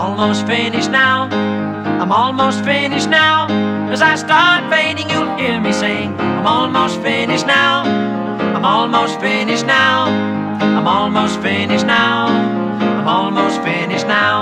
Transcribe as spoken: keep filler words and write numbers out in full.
almost finished now. I'm almost finished now. As I start fading, you'll hear me sing. I'm almost finished now. I'm almost finished now. I'm almost finished now. I'm almost finished now.